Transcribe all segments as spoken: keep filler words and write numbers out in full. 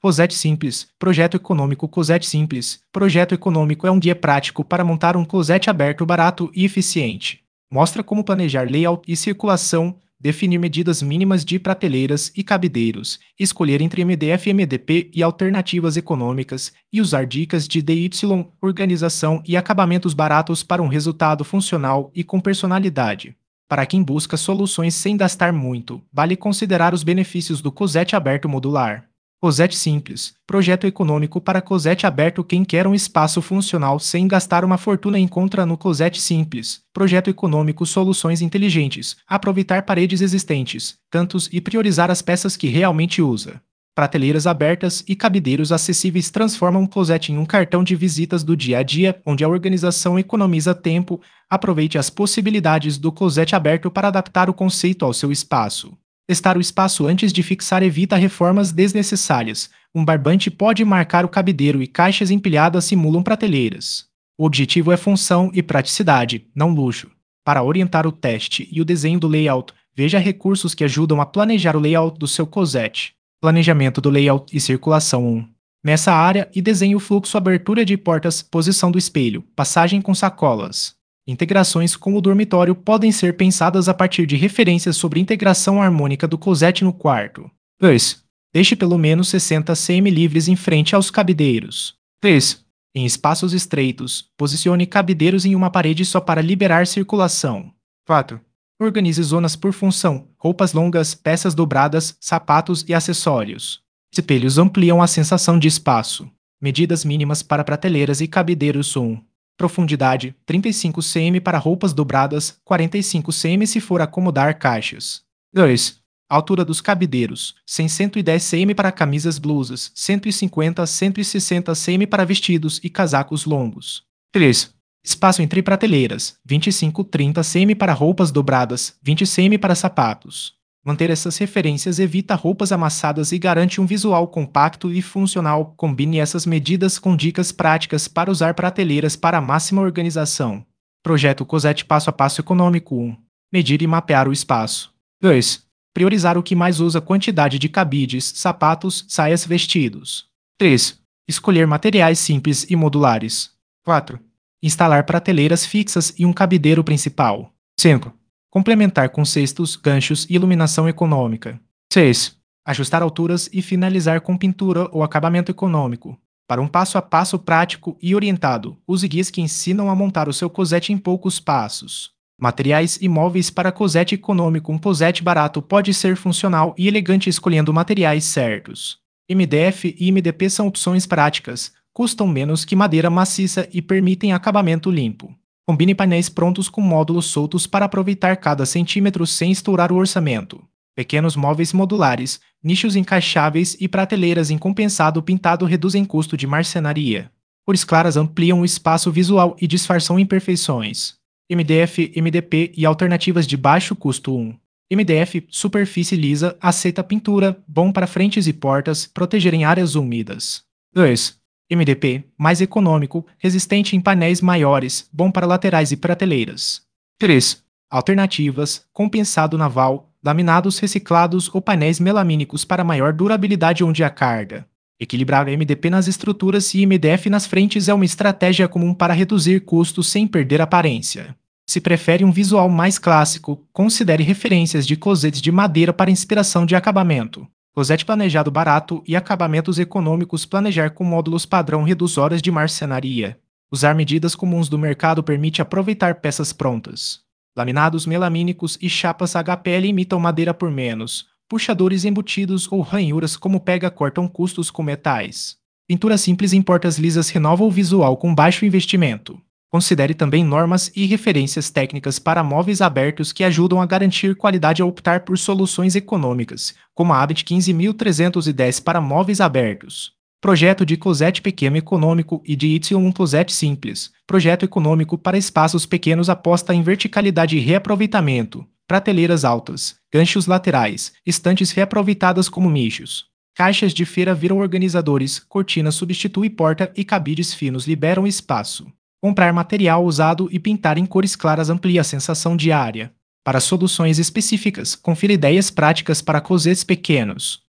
Closet Simples, Projeto Econômico. Closet Simples, Projeto Econômico é um guia prático para montar um closet aberto barato e eficiente. Mostra como planejar layout e circulação, definir medidas mínimas de prateleiras e cabideiros, escolher entre M D F, M D P e alternativas econômicas, e usar dicas de D Y, organização e acabamentos baratos para um resultado funcional e com personalidade. Para quem busca soluções sem gastar muito, vale considerar os benefícios do closet aberto modular. Closet Simples, projeto econômico para closet aberto. Quem quer um espaço funcional sem gastar uma fortuna encontra no Closet Simples, projeto econômico soluções inteligentes, aproveitar paredes existentes, cantos e priorizar as peças que realmente usa. Prateleiras abertas e cabideiros acessíveis transformam um closet em um cartão de visitas do dia a dia, onde a organização economiza tempo. Aproveite as possibilidades do closet aberto para adaptar o conceito ao seu espaço. Testar o espaço antes de fixar evita reformas desnecessárias. Um barbante pode marcar o cabideiro e caixas empilhadas simulam prateleiras. O objetivo é função e praticidade, não luxo. Para orientar o teste e o desenho do layout, veja recursos que ajudam a planejar o layout do seu closet. Planejamento do layout e circulação um. Nessa área e desenhe o fluxo, abertura de portas, posição do espelho, passagem com sacolas. Integrações com o dormitório podem ser pensadas a partir de referências sobre integração harmônica do closet no quarto. dois. Deixe pelo menos sessenta centímetros livres em frente aos cabideiros. três. Em espaços estreitos, posicione cabideiros em uma parede só para liberar circulação. quatro. Organize zonas por função, roupas longas, peças dobradas, sapatos e acessórios. Espelhos ampliam a sensação de espaço. Medidas mínimas para prateleiras e cabideiros um. Profundidade, trinta e cinco centímetros para roupas dobradas, quarenta e cinco centímetros se for acomodar caixas. dois. Altura dos cabideiros, cem a cento e dez centímetros para camisas, blusas, cento e cinquenta a cento e sessenta centímetros para vestidos e casacos longos. três. Espaço entre prateleiras, vinte e cinco a trinta centímetros para roupas dobradas, vinte centímetros para sapatos. Manter essas referências evita roupas amassadas e garante um visual compacto e funcional. Combine essas medidas com dicas práticas para usar prateleiras para máxima organização. Projeto Closet passo a passo econômico um. Medir e mapear o espaço. dois. Priorizar o que mais usa, quantidade de cabides, sapatos, saias, vestidos. três. Escolher materiais simples e modulares. quatro. Instalar prateleiras fixas e um cabideiro principal. cinco. Complementar com cestos, ganchos e iluminação econômica. seis. Ajustar alturas e finalizar com pintura ou acabamento econômico. Para um passo a passo prático e orientado, use guias que ensinam a montar o seu closet em poucos passos. Materiais e móveis para closet econômico. Um closet barato pode ser funcional e elegante escolhendo materiais certos. M D F e M D P são opções práticas, custam menos que madeira maciça e permitem acabamento limpo. Combine painéis prontos com módulos soltos para aproveitar cada centímetro sem estourar o orçamento. Pequenos móveis modulares, nichos encaixáveis e prateleiras em compensado pintado reduzem custo de marcenaria. Cores claras ampliam o espaço visual e disfarçam imperfeições. M D F, M D P e alternativas de baixo custo um. M D F, superfície lisa, aceita pintura, bom para frentes e portas, proteger em áreas úmidas. dois. M D P, mais econômico, resistente em painéis maiores, bom para laterais e prateleiras. três. Alternativas, compensado naval, laminados reciclados ou painéis melamínicos para maior durabilidade onde a carga. Equilibrar M D P nas estruturas e M D F nas frentes é uma estratégia comum para reduzir custos sem perder aparência. Se prefere um visual mais clássico, considere referências de closets de madeira para inspiração de acabamento. Closet planejado barato e acabamentos econômicos. Planejar com módulos padrão reduz horas de marcenaria. Usar medidas comuns do mercado permite aproveitar peças prontas. Laminados melamínicos e chapas H P L imitam madeira por menos. Puxadores embutidos ou ranhuras como pega cortam custos com metais. Pintura simples em portas lisas renova o visual com baixo investimento. Considere também normas e referências técnicas para móveis abertos que ajudam a garantir qualidade ao optar por soluções econômicas, como a ABIT quinze mil trezentos e dez para móveis abertos. Projeto de closet pequeno econômico e de Y um closet simples. Projeto econômico para espaços pequenos aposta em verticalidade e reaproveitamento. Prateleiras altas, ganchos laterais, estantes reaproveitadas como nichos. Caixas de feira viram organizadores, cortinas substitui porta e cabides finos liberam espaço. Comprar material usado e pintar em cores claras amplia a sensação de área. Para soluções específicas, confira ideias práticas para closets pequenos.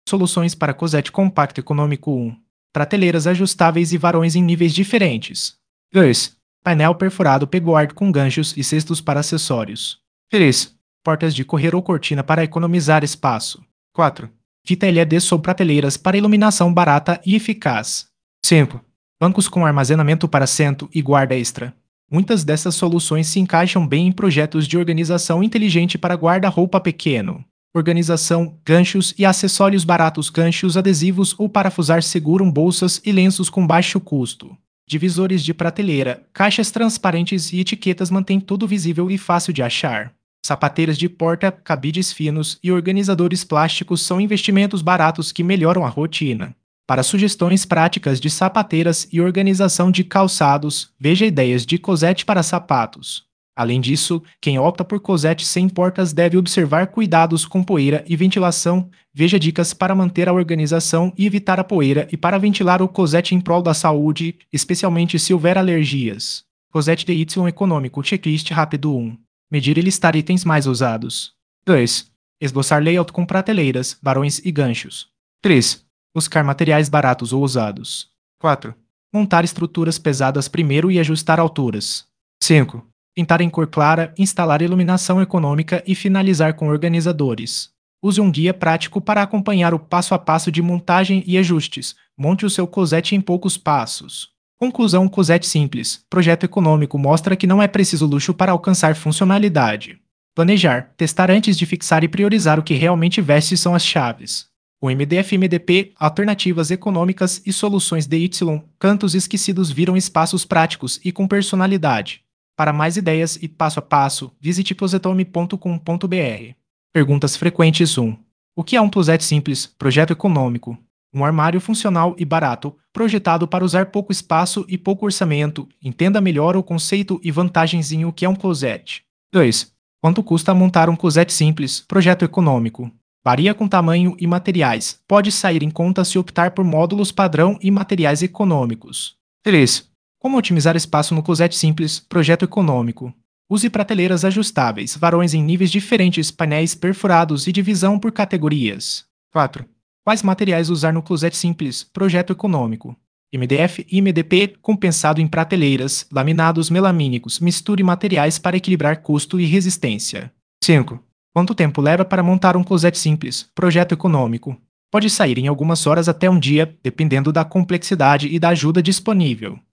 Soluções para closet compacto econômico um. Prateleiras ajustáveis e varões em níveis diferentes. dois. Painel perfurado pegboard com ganchos e cestos para acessórios. três. Portas de correr ou cortina para economizar espaço. quatro. Fita L E D sob prateleiras para iluminação barata e eficaz. cinco. Bancos com armazenamento para assento e guarda extra. Muitas dessas soluções se encaixam bem em projetos de organização inteligente para guarda-roupa pequeno. Organização, ganchos e acessórios baratos, ganchos adesivos ou parafusar seguram bolsas e lenços com baixo custo. Divisores de prateleira, caixas transparentes e etiquetas mantêm tudo visível e fácil de achar. Sapateiras de porta, cabides finos e organizadores plásticos são investimentos baratos que melhoram a rotina. Para sugestões práticas de sapateiras e organização de calçados, veja ideias de closet para sapatos. Além disso, quem opta por closet sem portas deve observar cuidados com poeira e ventilação. Veja dicas para manter a organização e evitar a poeira e para ventilar o closet em prol da saúde, especialmente se houver alergias. Closet D Y econômico, checklist rápido um. Medir e listar itens mais usados. dois. Esboçar layout com prateleiras, varões e ganchos. três. Buscar materiais baratos ou usados. quatro. Montar estruturas pesadas primeiro e ajustar alturas. cinco. Pintar em cor clara, instalar iluminação econômica e finalizar com organizadores. Use um guia prático para acompanhar o passo a passo de montagem e ajustes. Monte o seu closet em poucos passos. Conclusão: closet simples. Projeto econômico mostra que não é preciso luxo para alcançar funcionalidade. Planejar, testar antes de fixar e priorizar o que realmente veste são as chaves. O M D F M D P, alternativas econômicas e soluções D Y, cantos esquecidos viram espaços práticos e com personalidade. Para mais ideias e passo a passo, visite closetome ponto com ponto br. Perguntas frequentes um. O que é um closet simples? Projeto econômico. Um armário funcional e barato, projetado para usar pouco espaço e pouco orçamento. Entenda melhor o conceito e vantagens em o que é um closet. dois. Quanto custa montar um closet simples? Projeto econômico. Varia com tamanho e materiais. Pode sair em conta se optar por módulos padrão e materiais econômicos. três. Como otimizar espaço no closet simples? Projeto econômico. Use prateleiras ajustáveis, varões em níveis diferentes, painéis perfurados e divisão por categorias. quatro. Quais materiais usar no closet simples? Projeto econômico. M D F e M D P compensado em prateleiras, laminados melamínicos. Misture materiais para equilibrar custo e resistência. cinco. Quanto tempo leva para montar um closet simples? Projeto econômico. Pode sair em algumas horas até um dia, dependendo da complexidade e da ajuda disponível.